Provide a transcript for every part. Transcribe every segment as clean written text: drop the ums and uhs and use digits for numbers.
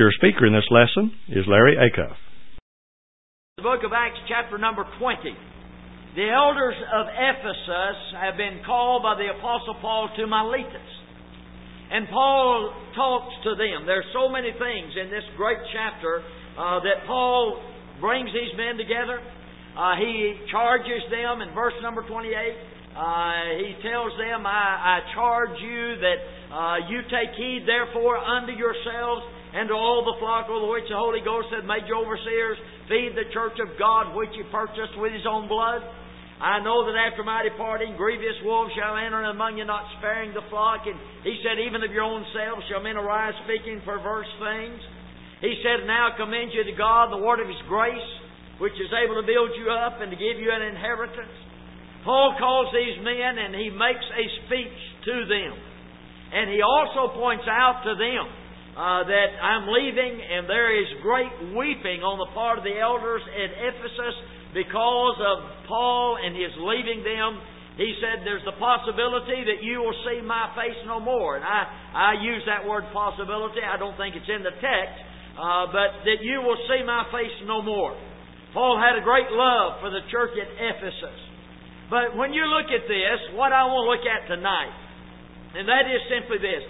Your speaker in this lesson is Larry Acuff. The book of Acts, chapter number 20. The elders of Ephesus have been called by the Apostle Paul to Miletus. And Paul talks to them. There's so many things in this great chapter that Paul brings these men together. He charges them in verse number 28. He tells them, I charge you that you take heed therefore unto yourselves and to all the flock of which the Holy Ghost hath made you overseers, feed the church of God which He purchased with His own blood. I know that after my departing, grievous wolves shall enter among you, not sparing the flock. And he said, even of your own selves shall men arise speaking perverse things. He said, now commend you to God, the word of His grace, which is able to build you up and to give you an inheritance. Paul calls these men and he makes a speech to them. And he also points out to them that I'm leaving, and there is great weeping on the part of the elders at Ephesus because of Paul and his leaving them. He said there's the possibility that you will see my face no more. And I use that word possibility. I don't think it's in the text, but that you will see my face no more. Paul had a great love for the church at Ephesus. But when you look at this, what I want to look at tonight, and that is simply this.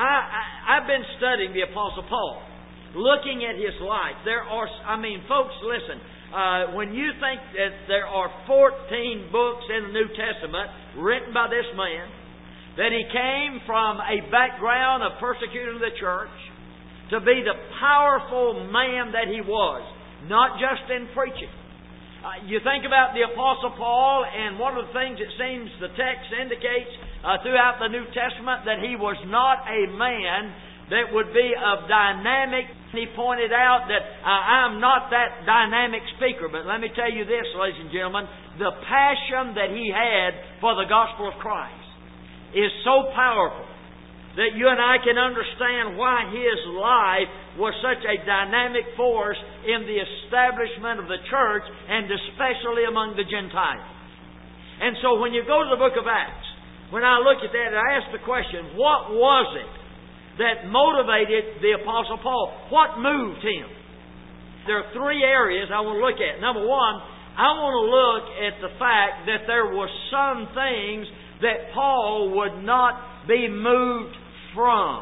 I've been studying the Apostle Paul, looking at his life. Folks, listen. When you think that there are 14 books in the New Testament written by this man, that he came from a background of persecuting the church to be the powerful man that he was, not just in preaching. You think about the Apostle Paul, and one of the things it seems the text indicates throughout the New Testament, that he was not a man that would be of dynamic. He pointed out that I'm not that dynamic speaker, but let me tell you this, ladies and gentlemen, the passion that he had for the gospel of Christ is so powerful that you and I can understand why his life was such a dynamic force in the establishment of the church, and especially among the Gentiles. And so when you go to the book of Acts, when I look at that, I ask the question, what was it that motivated the Apostle Paul? What moved him? There are three areas I want to look at. Number one, I want to look at the fact that there were some things that Paul would not be moved from.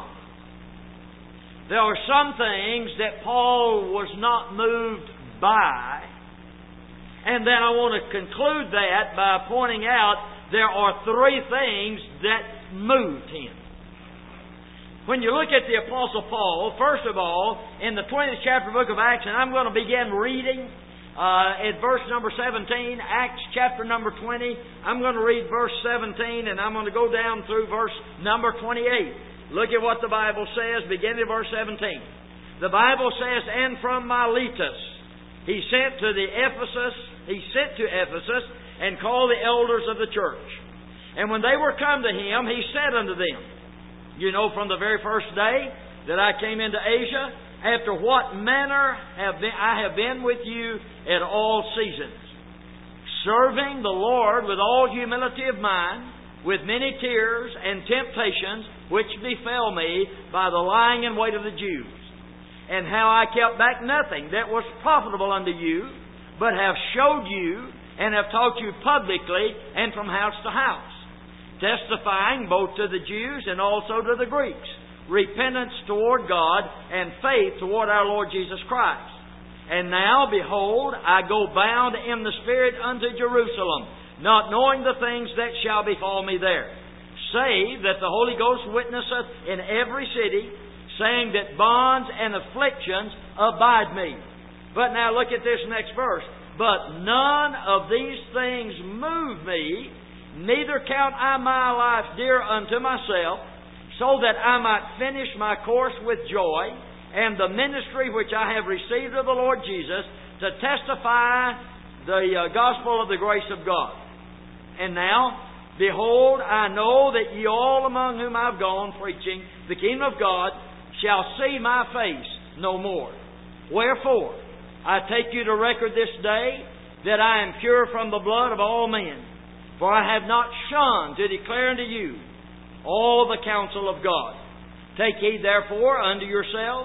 There are some things that Paul was not moved by. And then I want to conclude that by pointing out there are three things that moved him. When you look at the Apostle Paul, first of all, in the 20th chapter of the book of Acts, and I'm going to begin reading at verse number 17, Acts chapter number 20. I'm going to read verse 17, and I'm going to go down through verse number 28. Look at what the Bible says, beginning at verse 17. The Bible says, and from Miletus he sent to Ephesus and called the elders of the church. And when they were come to him, he said unto them, you know, from the very first day that I came into Asia, after what manner I have been with you at all seasons, serving the Lord with all humility of mind, with many tears and temptations which befell me by the lying in wait of the Jews, and how I kept back nothing that was profitable unto you, but have showed you and have taught you publicly and from house to house, testifying both to the Jews and also to the Greeks, repentance toward God and faith toward our Lord Jesus Christ. And now, behold, I go bound in the Spirit unto Jerusalem, not knowing the things that shall befall me there, save that the Holy Ghost witnesseth in every city, saying that bonds and afflictions abide me. But now look at this next verse. But none of these things move me, neither count I my life dear unto myself, so that I might finish my course with joy, and the ministry which I have received of the Lord Jesus, to testify the gospel of the grace of God. And now, behold, I know that ye all among whom I've gone preaching the kingdom of God shall see my face no more. Wherefore, I take you to record this day that I am pure from the blood of all men. For I have not shunned to declare unto you all the counsel of God. Take heed therefore unto yourselves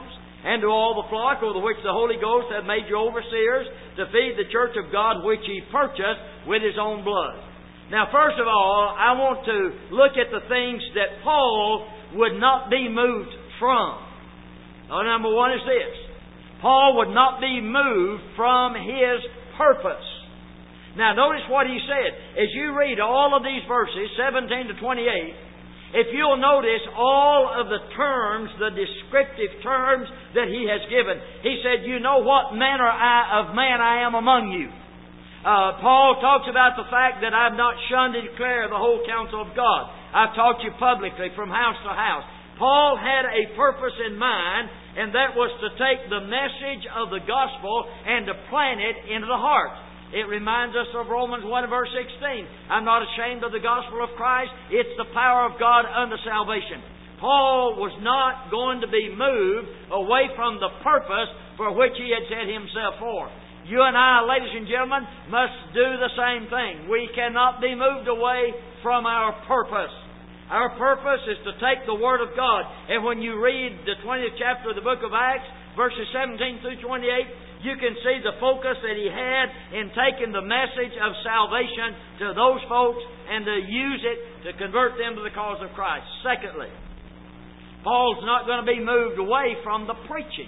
and to all the flock over which the Holy Ghost hath made you overseers, to feed the church of God which He purchased with His own blood. Now, first of all, I want to look at the things that Paul would not be moved from. Now, number one is this. Paul would not be moved from his purpose. Now, notice what he said. As you read all of these verses, 17 to 28, if you'll notice all of the terms, the descriptive terms that he has given. He said, you know what manner of man I am among you. Paul talks about the fact that I've not shunned to declare the whole counsel of God. I've taught you publicly from house to house. Paul had a purpose in mind, and that was to take the message of the gospel and to plant it into the heart. It reminds us of Romans 1 verse 16. I'm not ashamed of the gospel of Christ. It's the power of God unto salvation. Paul was not going to be moved away from the purpose for which he had set himself for. You and I, ladies and gentlemen, must do the same thing. We cannot be moved away from our purpose. Our purpose is to take the Word of God. And when you read the 20th chapter of the book of Acts, verses 17 through 28, you can see the focus that he had in taking the message of salvation to those folks and to use it to convert them to the cause of Christ. Secondly, Paul's not going to be moved away from the preaching.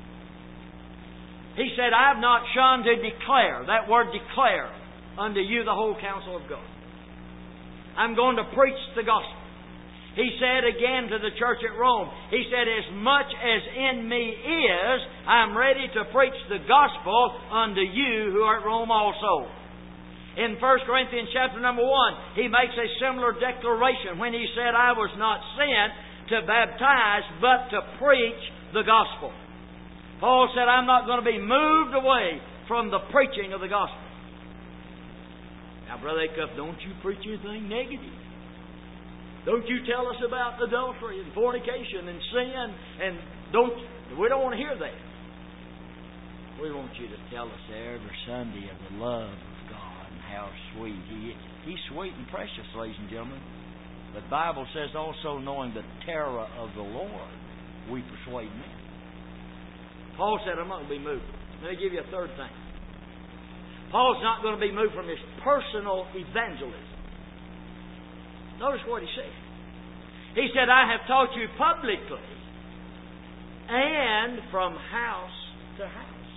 He said, I have not shunned to declare, that word declare, unto you the whole counsel of God. I'm going to preach the gospel. He said again to the church at Rome, he said, as much as in me is, I'm ready to preach the gospel unto you who are at Rome also. In 1 Corinthians chapter number 1, he makes a similar declaration when he said, I was not sent to baptize, but to preach the gospel. Paul said, I'm not going to be moved away from the preaching of the gospel. Now, Brother Acuff, don't you preach anything negative. Don't you tell us about adultery and fornication and sin, and we don't want to hear that. We want you to tell us every Sunday of the love of God and how sweet He is. He's sweet and precious, ladies and gentlemen. The Bible says also, knowing the terror of the Lord, we persuade men. Paul said, I'm not going to be moved. Let me give you a third thing. Paul's not going to be moved from his personal evangelism. Notice what he said. He said, I have taught you publicly and from house to house.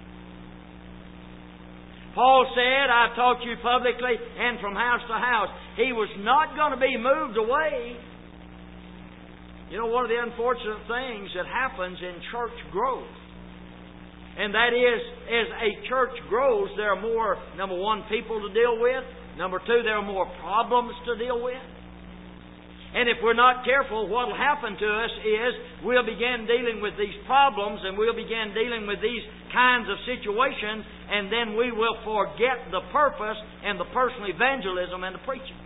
Paul said, I've taught you publicly and from house to house. He was not going to be moved away. You know, one of the unfortunate things that happens in church growth, and that is, as a church grows, there are more, number one, people to deal with. Number two, there are more problems to deal with. And if we're not careful, what will happen to us is we'll begin dealing with these problems and we'll begin dealing with these kinds of situations, and then we will forget the purpose and the personal evangelism and the preaching.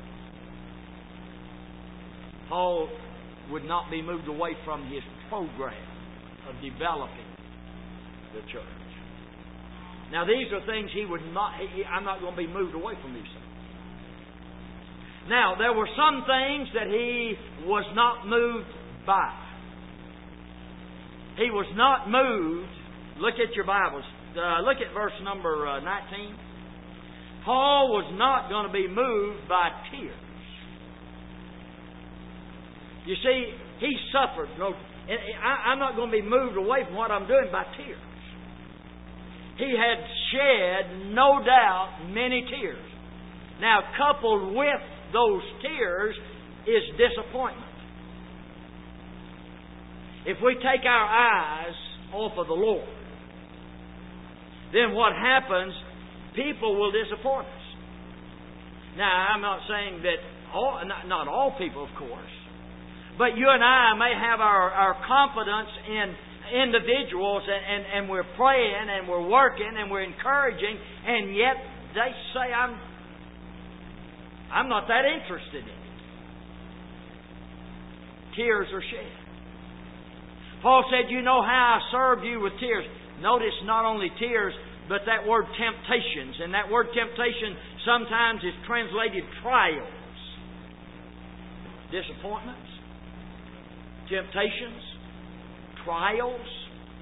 Paul would not be moved away from his program of developing the church. Now, these are things I'm not going to be moved away from these things. Now, there were some things that he was not moved by. He was not moved. Look at your Bibles. Look at verse number 19. Paul was not going to be moved by tears. You see, he suffered. I'm not going to be moved away from what I'm doing by tears. He had shed, no doubt, many tears. Now, coupled with those tears is disappointment. If we take our eyes off of the Lord, then what happens, people will disappoint us. Now, I'm not saying that not all people, of course, but you and I may have our confidence in individuals, and we're praying and we're working and we're encouraging, and yet they say, I'm not that interested in it. Tears are shed. Paul said, you know how I served you with tears. Notice not only tears, but that word temptations. And that word temptation sometimes is translated trials. Disappointments, temptations, trials.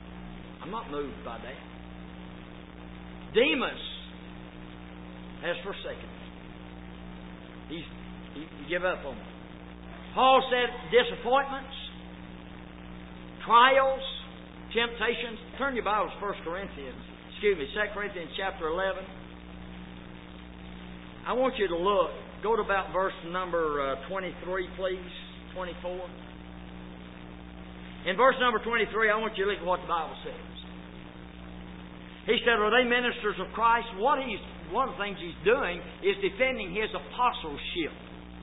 I'm not moved by that. Demas has forsaken me. He give up on me. Paul said disappointments, trials, temptations. Turn your Bibles to 2 Corinthians chapter 11. I want you to look. Go to about verse number 23, please. 24. In verse number 23, I want you to look at what the Bible says. He said, are they ministers of Christ? One of the things he's doing is defending his apostleship.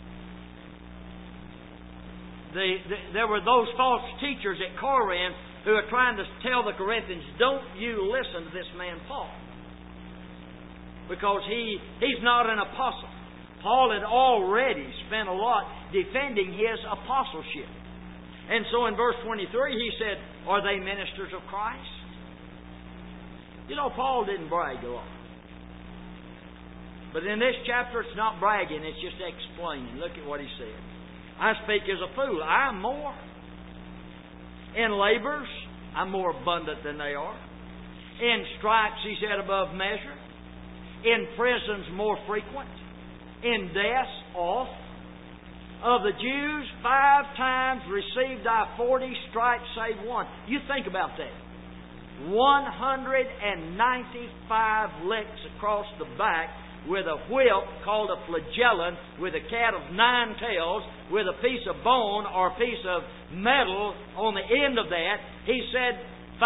There were those false teachers at Corinth who are trying to tell the Corinthians, don't you listen to this man Paul. Because he's not an apostle. Paul had already spent a lot defending his apostleship. And so in verse 23 he said, are they ministers of Christ? You know, Paul didn't brag a lot. But in this chapter it's not bragging, it's just explaining. Look at what he said. I speak as a fool. I am more. In labors, I'm more abundant than they are. In stripes, he said, above measure. In prisons, more frequent. In deaths, oft. Of the Jews, 5 times received I 40 stripes, save one. You think about that. 195 licks across the back with a whip called a flagellum, with a cat of 9 tails, with a piece of bone or a piece of metal on the end of that. He said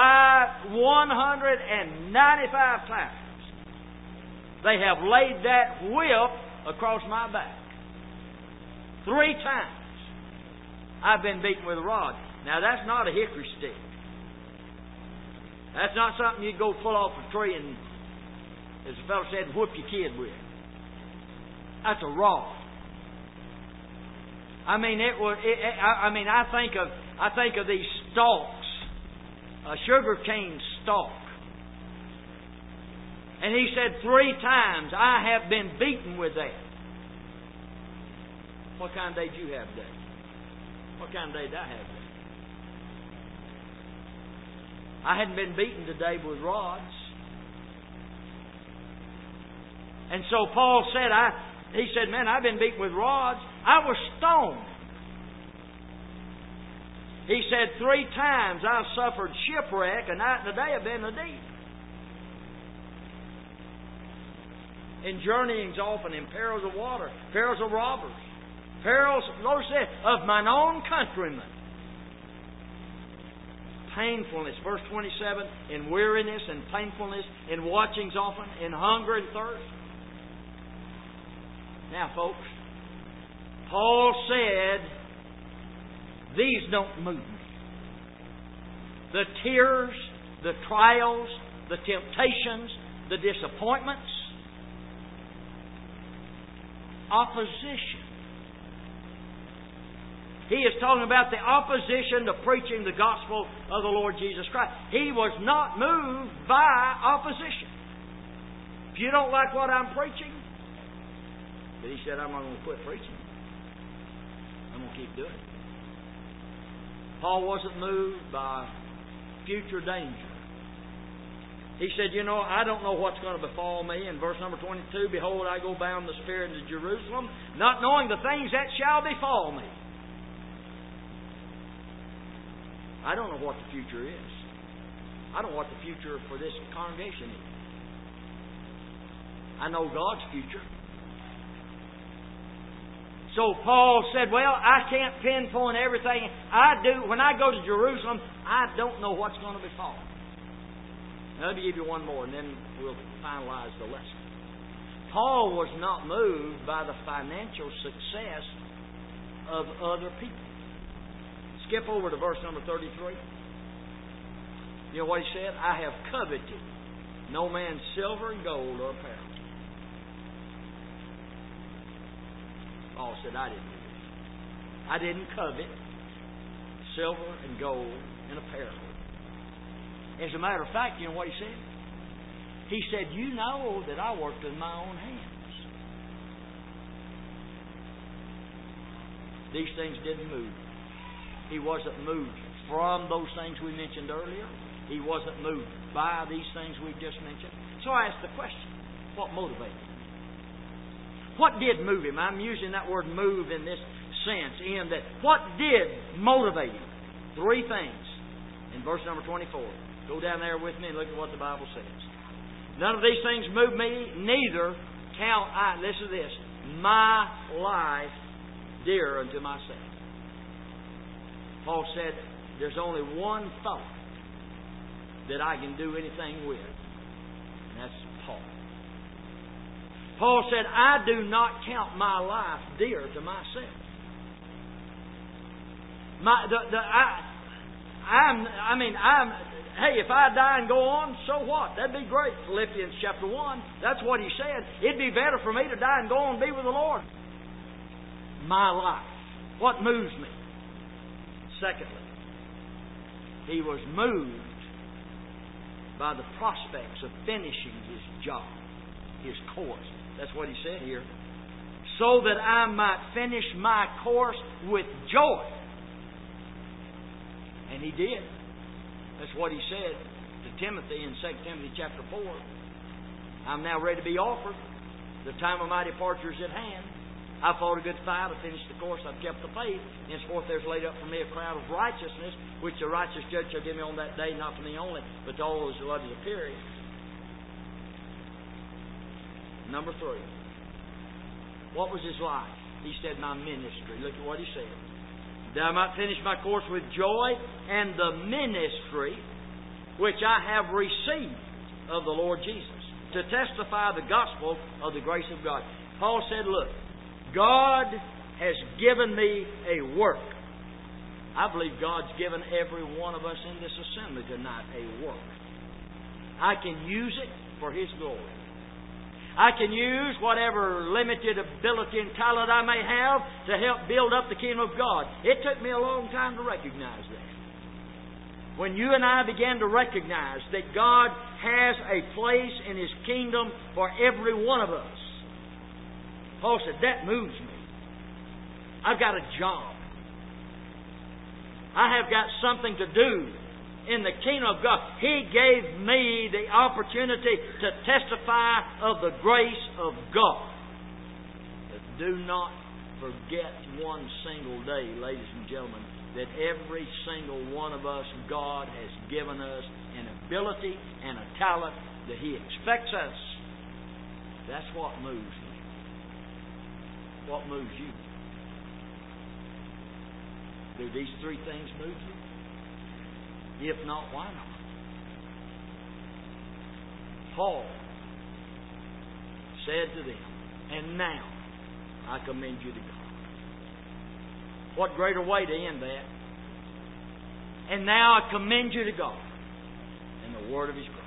195 times they have laid that whip across my back. 3 times I've been beaten with a rod. Now that's not a hickory stick. That's not something you go pull off a tree and, as the fellow said, whoop your kid with. That's a rod. I mean, I think of these stalks, a sugar cane stalk. And he said 3 times I have been beaten with that. What kind of day did you have today? What kind of day did I have today? I hadn't been beaten today with rods. And so Paul said, he said, man, I've been beaten with rods. I was stoned. He said 3 times I suffered shipwreck, a night and a day I've been in the deep. In journeyings often, in perils of water, perils of robbers, perils, Lord said, of mine own countrymen. Painfulness, verse 27, in weariness and painfulness, in watchings often, in hunger and thirst. Now, folks, Paul said, these don't move me. The tears, the trials, the temptations, the disappointments, opposition. He is talking about the opposition to preaching the gospel of the Lord Jesus Christ. He was not moved by opposition. If you don't like what I'm preaching, but he said, I'm not going to quit preaching. I'm going to keep doing it. Paul wasn't moved by future danger. He said, you know, I don't know what's going to befall me. In verse number 22, behold, I go bound the Spirit into Jerusalem, not knowing the things that shall befall me. I don't know what the future is. I don't know what the future for this congregation is. I know God's future. So Paul said, well, I can't pinpoint everything I do. When I go to Jerusalem, I don't know what's going to befall. Now, let me give you one more, and then we'll finalize the lesson. Paul was not moved by the financial success of other people. Skip over to verse number 33. You know what he said? I have coveted no man's silver and gold or apparel. Paul said, I didn't do this. I didn't covet silver and gold and apparel. As a matter of fact, you know what he said? He said, you know that I worked with my own hands. These things didn't move. He wasn't moved from those things we mentioned earlier. He wasn't moved by these things we've just mentioned. So I asked the question, what motivated him? What did move him? I'm using that word move in this sense, in that what did motivate him? Three things in verse number 24. Go down there with me and look at what the Bible says. None of these things move me, neither count I, listen to this, my life dear unto myself. Paul said, there's only one thought that I can do anything with, and that's Paul. Paul said, I do not count my life dear to myself. Hey, if I die and go on, so what? That'd be great. Philippians chapter 1, that's what he said. It'd be better for me to die and go on and be with the Lord. My life. What moves me? Secondly, he was moved by the prospects of finishing his job, his course. That's what he said here. So that I might finish my course with joy. And he did. That's what he said to Timothy in 2 Timothy chapter 4. I'm now ready to be offered. The time of my departure is at hand. I fought a good fight. I finished the course. I've kept the faith. Henceforth there's laid up for me a crown of righteousness, which the righteous judge shall give me on that day, not to me only, but to all those who love his appearing. Number 3. What was his life? He said, my ministry. Look at what he said. That I might finish my course with joy, and the ministry which I have received of the Lord Jesus, to testify the gospel of the grace of God. Paul said, look, God has given me a work. I believe God's given every one of us in this assembly tonight a work. I can use it for His glory. I can use whatever limited ability and talent I may have to help build up the kingdom of God. It took me a long time to recognize that. When you and I began to recognize that God has a place in His kingdom for every one of us, Paul said, that moves me. I've got a job. I have got something to do in the kingdom of God. He gave me the opportunity to testify of the grace of God. But do not forget one single day, ladies and gentlemen, that every single one of us, God has given us an ability and a talent that He expects us. That's what moves me. What moves you? Do these three things move you? If not, why not? Paul said to them, and now I commend you to God. What greater way to end that? And now I commend you to God and the word of His grace.